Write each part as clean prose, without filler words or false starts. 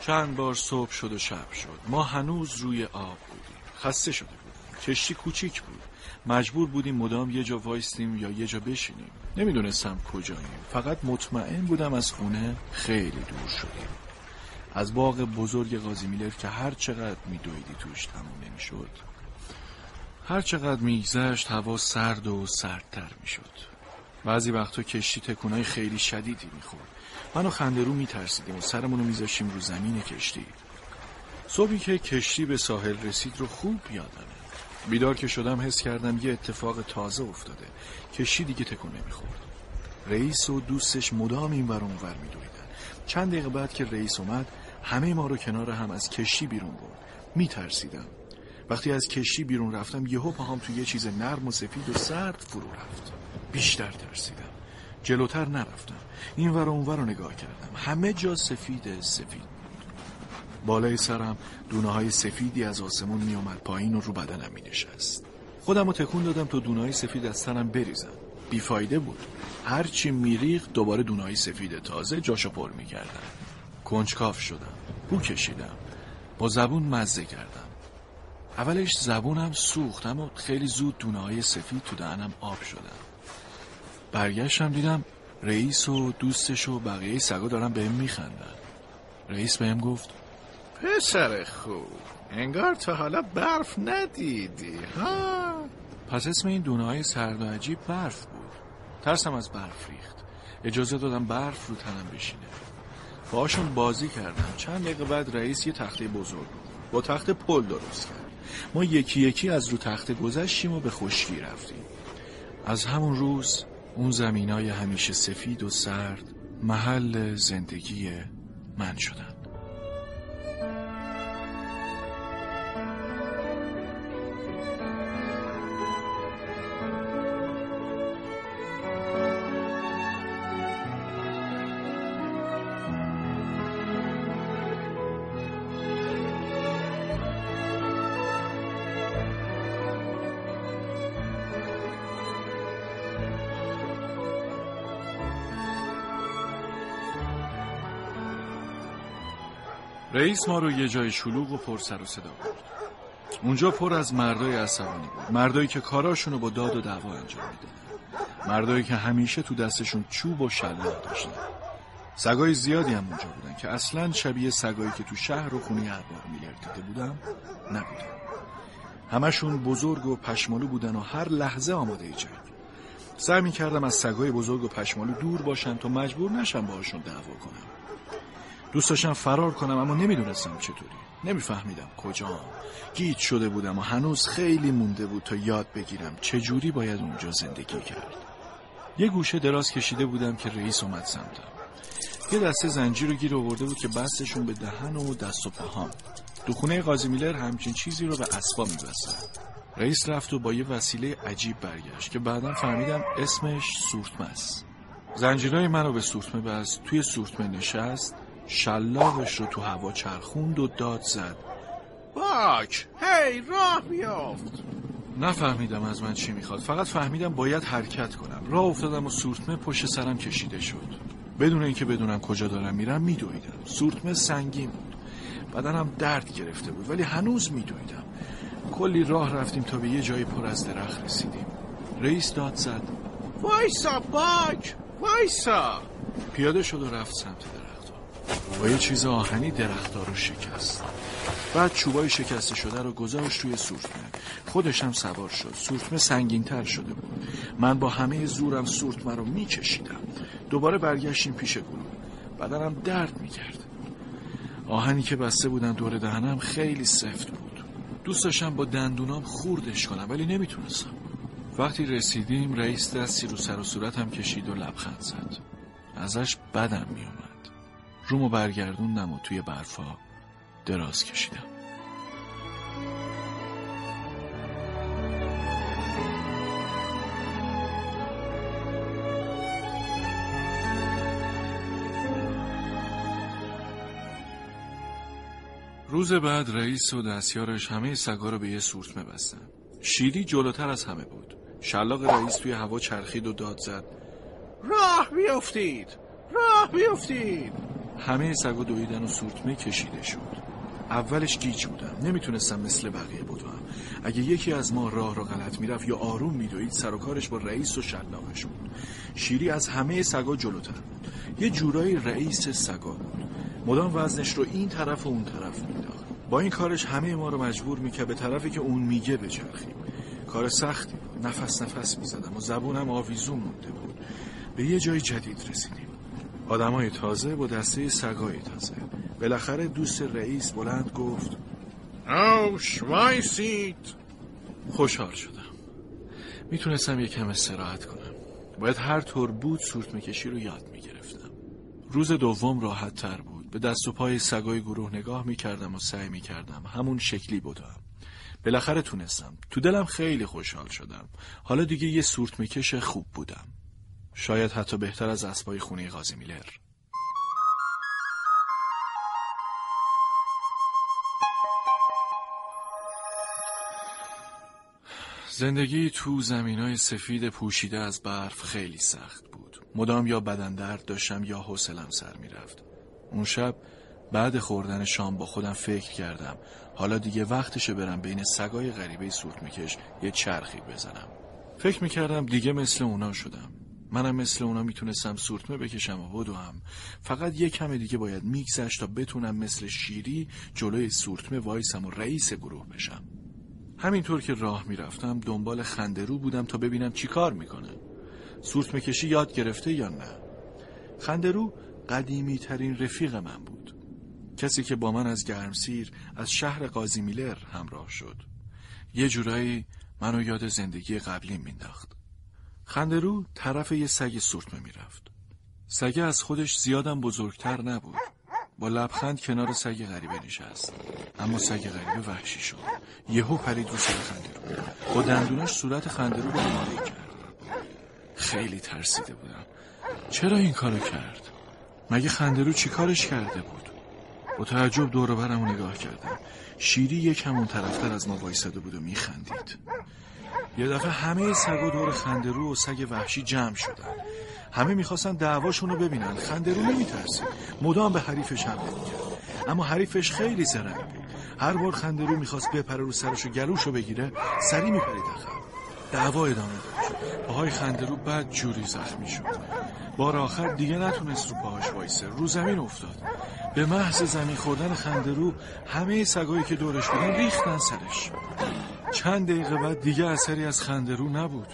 چند بار صبح شد و شب شد. ما هنوز روی آب بودیم. خسته شده بودیم. کشتی کوچیک بود. مجبور بودیم مدام یه جا وایستیم یا یه جا بشینیم. نمیدونستم کجاییم. فقط مطمئن بودم از خونه خیلی دور شدیم. از باغ بزرگ قاضی میلر که هر چقدر میدویدی توش تموم نمیشد. هر چقدر میگذشت هوا سرد و سردتر میشد. بعضی وقتا کشتی تکونای خیلی شدیدی میخورد. من و خندرو میترسیدیم و سرمونو میذاشیم رو زمین کشتی. صبحی که کشتی به ساحل رسید رو خوب یادمه. بیدار که شدم حس کردم یه اتفاق تازه افتاده. کشتی دیگه تکون نمیخورد. رئیس و دوستش مدام اینور اونور میدویدن. چند دقیقه بعد که رئیس اومد همه ما رو کنار هم از کشتی بیرون برد. میترسیدم. وقتی از کشتی بیرون رفتم یهو پاهام توی یه چیز نرم و سفید و سرد فرو رفت. بیشتر ترسیدم. جلوتر نرفتم. اینور و اونور رو نگاه کردم. همه جا سفید بود. بالای سرم دونه‌های سفیدی از آسمون می اومد پایین و رو بدنم می نشست. خودم رو تکون دادم تا دونه‌های سفید از سرم بریزن. بیفایده بود. هرچی میریخت دوباره دونه‌های سفید تازه جاشو پر می کردن. کنجکاو شدم. بو کشیدم. با زبون مزه کردم. اولش زبونم سوخت اما خیلی زود دونه‌های سفید تو دهنم آب شدن. برگشتم دیدم رئیس و دوستش و بقیه سگا دارن بهم میخندن. رئیس بهم گفت پسر خوب، انگار تا حالا برف ندیدی ها؟ پس اسم این دونه‌های سرد و عجیب برف بود. ترسم از برف ریخت. اجازه دادم برف رو تنم بشینه. باهاشون بازی کردم. چند دقیقه بعد رئیس یه تخته بزرگ با تخته پل درست کرد. ما یکی یکی از رو تخته گذشتیم و به خشکی رفتیم. از همون روز اون زمینای همیشه سفید و سرد محل زندگی من شدن. رئیس ما رو یه جای شلوغ و پر سر و صدا برد. اونجا پر از مردای عصبانی بود. مردایی که کاراشونو با داد و دعوا انجام میدادن. مردایی که همیشه تو دستشون چوب و شلاق داشتن. سگای زیادی هم اونجا بودن که اصلاً شبیه سگایی که تو شهر و خونه ارباب میلر دیده بودم نبودن. همشون بزرگ و پشمالو بودن و هر لحظه آماده جنگ. سعی می‌کردم از سگای بزرگ و پشمالو دور باشم تا مجبور نشم باهاشون دعوا کنم. دوست داشتم فرار کنم اما نمیدونستم چطوری. نمیفهمیدم کجام. گیج شده بودم و هنوز خیلی مونده بود تا یاد بگیرم چجوری باید اونجا زندگی کرد. یه گوشه دراز کشیده بودم که رئیس اومد سمتم. یه دسته زنجیر رو گیر آورده بود که بستشون به دهن و دست و پاهام. تو خونه قاضی میلر همچین چیزی رو به اسبا می‌بستن. رئیس رفت و با یه وسیله عجیب برگشت که بعداً فهمیدم اسمش سورتمه است. زنجیرای منو به سورتمه بست. توی سورتمه نشست. شلاقش رو تو هوا چرخوند و داد زد باک، هی راه بیافت. نفهمیدم از من چی میخواد. فقط فهمیدم باید حرکت کنم. راه افتادم و سورتمه پشت سرم کشیده شد. بدون اینکه بدونم کجا دارم میرم میدویدم. سورتمه سنگین بود. بدنم درد گرفته بود ولی هنوز میدویدم. کلی راه رفتیم تا به یه جایی پر از درخت رسیدیم. رئیس داد زد وایسا باک، وایسا. پیاده شد و رفت سمت درخت. با یه چیز آهنی درخت‌ها رو شکست. بعد چوبای شکسته شده رو گذاشت روی سورتمه. خودش هم سوار شد. سورتمه سنگین‌تر شده بود. من با همه زورم سورتمه رو می‌کشیدم. دوباره برگشتیم پیش گروه. بدنم درد می‌کرد. آهنی که بسته بودن دور دهنم خیلی سفت بود. دوست داشتم با دندونام خوردش کنم ولی نمیتونستم. وقتی رسیدیم رئیس دستی رو سر و صورتم کشید و لبخند زد. ازش بدم میومد. رومو برگردوندم و توی برفا دراز کشیدم. روز بعد رئیس و دستیارش همه سگا رو به یه سورتمه بستن. شیری جلوتر از همه بود. شلاق رئیس توی هوا چرخید و داد زد راه بیافتید، راه بیافتید. همه سگا دویدن و سورتمه کشیده شد. اولش گیج بودم، نمیتونستم مثل بقیه بدوم. اگه یکی از ما راه رو غلط میرفت یا آروم میدوید، سر و کارش با رئیس و شلاقش بود. شیری از همه سگا جلوتر بود، یه جورایی رئیس سگا بود. مدام وزنش رو این طرف و اون طرف مینداخت. با این کارش همه ما رو مجبور میکرد به طرفی که اون میگه بچرخیم. کار سختی بود. نفس میزدم و زبونم آویزون مونده بود. به یه جای جدید رسیدیم. آدمای تازه با دسته سگای تازه. بالاخره دوست رئیس بلند گفت اوش وایسید. خوشحال شدم. میتونستم یکم استراحت کنم. باید هر طور بود سورتمه کشی رو یاد میگرفتم. روز دوم راحت تر بود. به دست و پای سگای گروه نگاه میکردم و سعی میکردم همون شکلی بدوم. بالاخره تونستم. تو دلم خیلی خوشحال شدم. حالا دیگه یه سورتمه کش خوب بودم. شاید حتی بهتر از اسبای خونه قاضی میلر. زندگی تو زمینای سفید پوشیده از برف خیلی سخت بود. مدام یا بدن درد داشتم یا حوصله‌ام سر میرفت. اون شب بعد خوردن شام با خودم فکر کردم حالا دیگه وقتشه برم بین سگای غریبه سورتمه‌کش یه چرخی بزنم. فکر میکردم دیگه مثل اونا شدم. منم مثل اونا میتونستم سورتمه بکشم و بدوم. فقط یه کم دیگه باید میگذشت تا بتونم مثل شیری جلوی سورتمه وایسم و رئیس گروه بشم. همینطور که راه میرفتم دنبال خندرو بودم تا ببینم چی کار میکنه. سورتمه کشی یاد گرفته یا نه. خندرو قدیمی ترین رفیق من بود. کسی که با من از گرمسیر از شهر قاضی میلر همراه شد. یه جورایی منو یاد زندگی قبلی مینداخت. خندرو طرف یه سگ سورتمه میرفت. سگ از خودش زیادم بزرگتر نبود. با لبخند کنار سگ غریبه نشست. اما سگ غریبه وحشی شد. یهو پرید رو سر خندرو. با دندوناش صورت خندرو رو مالی کرد. خیلی ترسیده بودم. چرا این کارو کرد؟ مگه خندرو چی کارش کرده بود؟ با تعجب دور و برمو نگاه کردم. شیری یکم اون طرفتر از ما وایساده بود و میخندید. یه دفعه همه سگا دور خندرو و سگ وحشی جمع شدن. همه میخواستن دعواشون رو ببینن. خندرو نمیترسید. مدام به حریفش حمله میکرد. اما حریفش خیلی زرنگ بود. هر بار خندرو میخواست بپره رو سرش و گلوشو بگیره، سری میپرید عقب. دعوا ادامه داشت. پاهای خندرو بد جوری زخمی شد. بار آخر دیگه نتونست رو پاهاش وایسه. رو زمین افتاد. به محض زمین خوردن خندرو همه سگایی که دورش بودن ریختن سرش. چند دقیقه بعد دیگه اثری از خندرو نبود.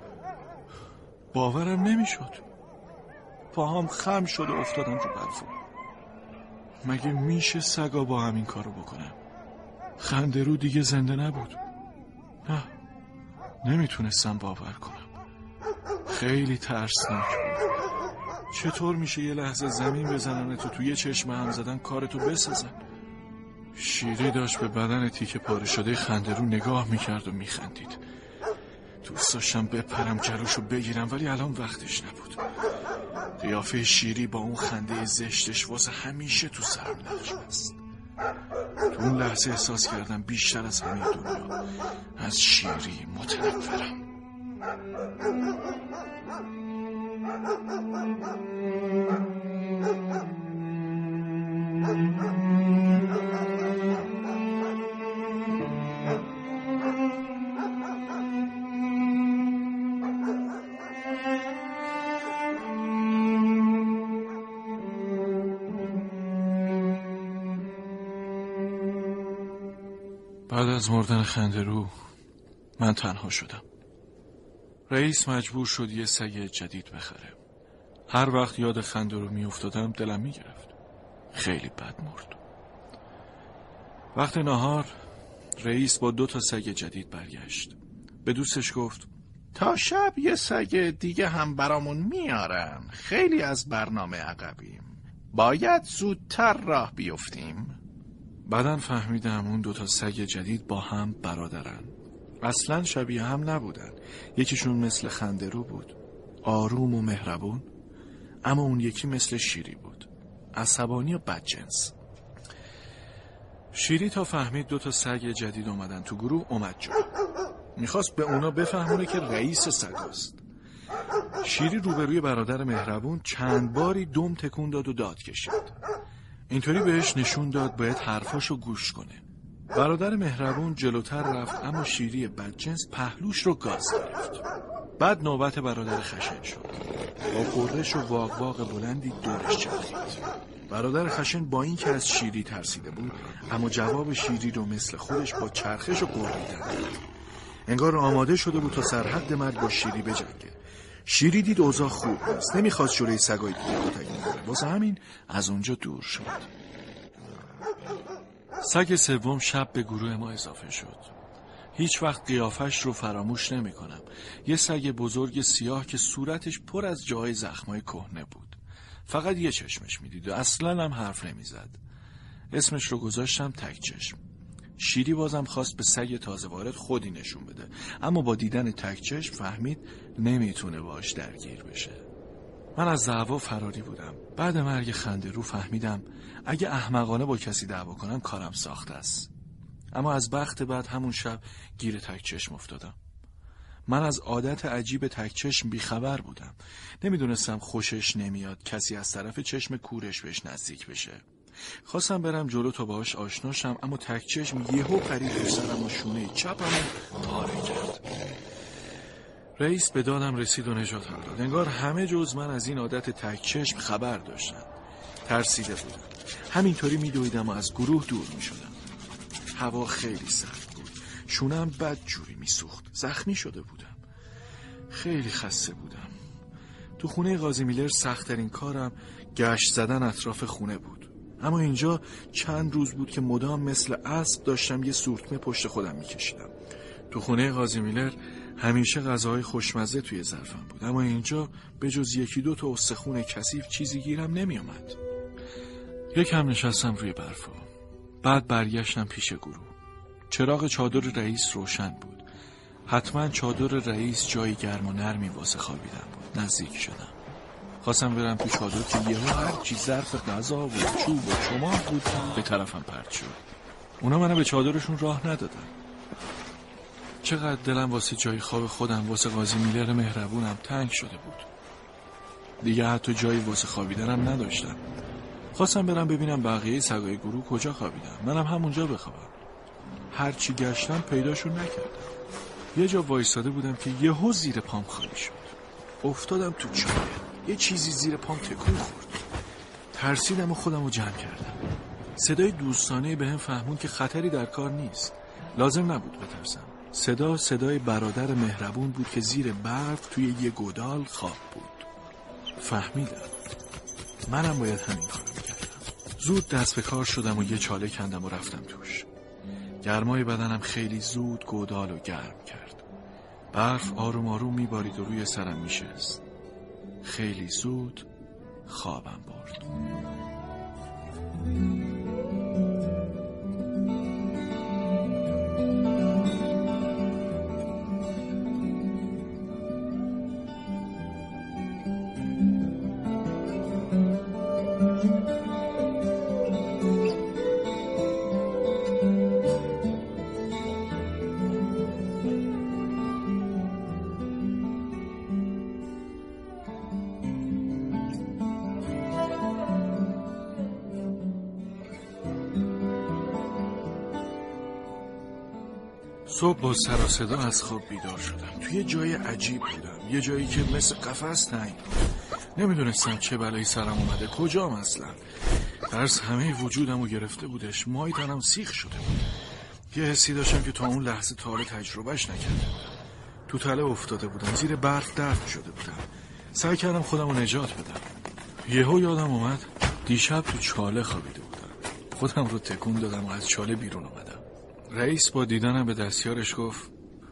باورم نمیشد. پاهام خم شد و افتادم رو برف. مگه میشه سگا با همین کارو بکنن؟ خندرو دیگه زنده نبود. نه، نمیتونستم باور کنم. خیلی ترسناک بود. چطور میشه یه لحظه زمین بزنن تو توی چشم هم زدن کارتو بسازن؟ شیری داشت به بدن تیکه پاره شده خندرو نگاه میکرد و میخندید. دوست داشتم بپرم جلوشو بگیرم ولی الان وقتش نبود. قیافه شیری با اون خنده زشتش واسه همیشه تو سرم نقش بست. تو اون لحظه احساس کردم بیشتر از همه دنیا از شیری متنفرم. بعد از مردن خندرو من تنها شدم. رئیس مجبور شد یه سگ جدید بخره. هر وقت یاد خندرو می افتادم دلم می گرفت. خیلی بد مرد. وقت نهار رئیس با 2 سگ جدید برگشت. به دوستش گفت تا شب یه سگ دیگه هم برامون میارن. خیلی از برنامه عقبیم. باید زودتر راه بیفتیم. بعدن فهمیدم اون 2 سگ جدید با هم برادرن. اصلا شبیه هم نبودن. یکیشون مثل خندرو بود، آروم و مهربون، اما اون یکی مثل شیری بود، عصبانی و بدجنس. شیری تا فهمید 2 سگ جدید اومدن تو گروه اومد جلو. میخواست به اونا بفهمونه که رئیس سگاست. شیری روبروی برادر مهربون چند باری دم تکون داد و داد کشید. اینطوری بهش نشون داد باید حرفاشو گوش کنه. برادر مهربون جلوتر رفت، اما شیری بدجنس پهلوش رو گاز گرفت. بعد نوبت برادر خشن شد. با غرش و واق بلندی دورش چرخید. برادر خشن با این که از شیری ترسیده بود، اما جواب شیری رو مثل خودش با چرخش و غریدن داد. انگار آماده شده بود تا سرحد مرگ با شیری بجنگه. شیری دید اوضاع خوب نیست، نمیخواست جلوی سگای دیگه رو تکون بده، واسه همین از اونجا دور شد. سگ سوم شب به گروه ما اضافه شد. هیچ وقت قیافش رو فراموش نمی کنم. یه سگ بزرگ سیاه که صورتش پر از جای زخمای کهنه بود. فقط یه چشمش میدید و اصلا هم حرف نمیزد. اسمش رو گذاشتم تک چشم. شیری بازم خواست به سگ تازه وارد خودی نشون بده، اما با دیدن تک چشم فهمید نمیتونه باش درگیر بشه. من از دعوا فراری بودم. بعد مرگ خنده‌رو فهمیدم اگه احمقانه با کسی دعوا کنم کارم ساخته است. اما از بخت بعد همون شب گیر تک چشم افتادم. من از عادت عجیب تک چشم بیخبر بودم. نمیدونستم خوشش نمیاد کسی از طرف چشم کورش بهش نزدیک بشه. خواستم برم جلو تا باهاش آشنا شم، اما تک چشم یهو پرید رو سرم و شونه چپمو پاره کرد. رئیس به دادم رسید و نجاتم داد. انگار همه جز من از این عادت تک چشم خبر داشتن. ترسیده بودم. همینطوری میدویدم و از گروه دور میشدم. هوا خیلی سرد بود. شونم بد جوری میسوخت. زخمی شده بودم. خیلی خسته بودم. تو خونه قاضی میلر سخت‌ترین کارم گشت زدن اطراف خونه بود. اما اینجا چند روز بود که مدام مثل اسب داشتم یه سورتمه پشت خودم میکشیدم. تو خونه قاضی میلر همیشه غذاهای خوشمزه توی ظرفم بود، اما اینجا به جز یکی دو تا استخون کثیف چیزی گیرم نمیومد. یکم نشستم روی برفا. بعد برگشتم پیش گروه. چراغ چادر رئیس روشن بود. حتما چادر رئیس جای گرم و نرمی واسه خوابیدن بود. نزدیک شدم. خواستم برم تو چادر که یهو هر چی ظرف غذا و چوب و چماق بود به طرفم پرت شد. اونا منو به چادرشون راه ندادن. چقدر دلم واسه جای خواب خودم، واسه قاضی میلر مهربونم تنگ شده بود. دیگه حتی جایی واسه خوابیدنم نداشتم. خواستم برم ببینم بقیه سگای گروه کجا خوابیدن، منم همونجا بخوابم. هرچی گشتم پیداشون نکردم. یه جا وایساده بودم که یهو زیر پام خالی شد. افتادم تو چاله. یه چیزی زیر پام تکون خورد. ترسیدم و خودم رو جمع کردم. صدای دوستانه بهم فهمون که خطری در کار نیست. لازم نبود بترسم. صدای برادر مهربون بود که زیر برف توی یه گودال خواب بود. فهمیدم. منم باید همین کارو میکردم. زود دست به کار شدم و یه چاله کندم و رفتم توش. گرمای بدنم خیلی زود گودال رو گرم کرد. برف آروم آروم میبارید و روی سرم میشست. خیلی زود خوابم برد. صبح با سر و صدا از خواب بیدار شدم. توی جای عجیب بودم. یه جایی که مثل قفس تنگ بود. نمیدونستم چه بلایی سرم اومده، کجام اصلا. ترس همه وجودم رو گرفته بودش. مای تنم سیخ شده بود. یه حسی داشتم که تا اون لحظه تا حالا تجربهش نکرده بودم. تو تله افتاده بودم. زیر برف دفن شده بودم. سعی کردم خودم رو نجات بدم. یهو یادم اومد دیشب تو چاله خوابیده بودم. خودم رو تکون دادم و از چاله بیرون اومدم. رئیس با دیدنم به دستیارش گفت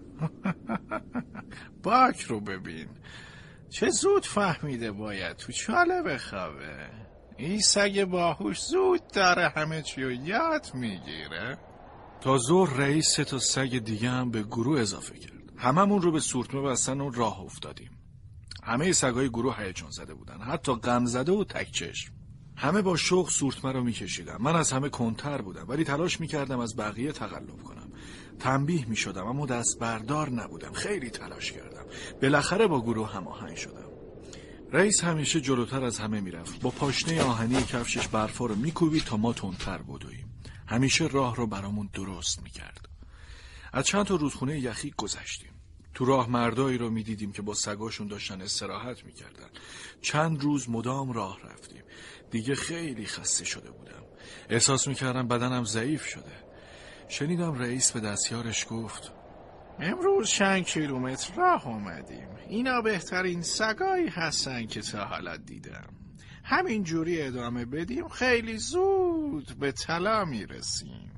باک رو ببین، چه زود فهمیده باید تو چاله بخوابه. این سگ باهوش زود داره همه چی رو یاد میگیره. تا ظهر رئیس 3 تا سگ دیگه هم به گروه اضافه کرد. هممون رو به سورتمه بستن و راه افتادیم. همه سگای گروه هیجان زده بودن، حتی غم زده و تک چشم. همه با شوق سورتمه رو میکشیدن. من از همه کنتر بودم، ولی تلاش میکردم از بقیه تقلب کنم. تنبیه می شدم اما دست بردار نبودم. خیلی تلاش کردم. بالاخره با گروه هماهنگ شدم. رئیس همیشه جلوتر از همه میرفت. با پاشنه آهنی کفشش برفا رو میکوبید تا ما تندتر بدویم. همیشه راه رو برامون درست میکرد. از چند تا رودخونه یخی گذشتیم. تو راه مردایی رو میدیدیم که با سگاشون داشتن استراحت میکردن. چند روز مدام راه رفتیم. دیگه خیلی خسته شده بودم. احساس میکردم بدنم ضعیف شده. شنیدم رئیس به دستیارش گفت امروز 5 کیلومتر راه اومدیم. اینا بهترین سگایی هستن که تا حالا دیدم. همین جوری ادامه بدیم خیلی زود به طلا میرسیم.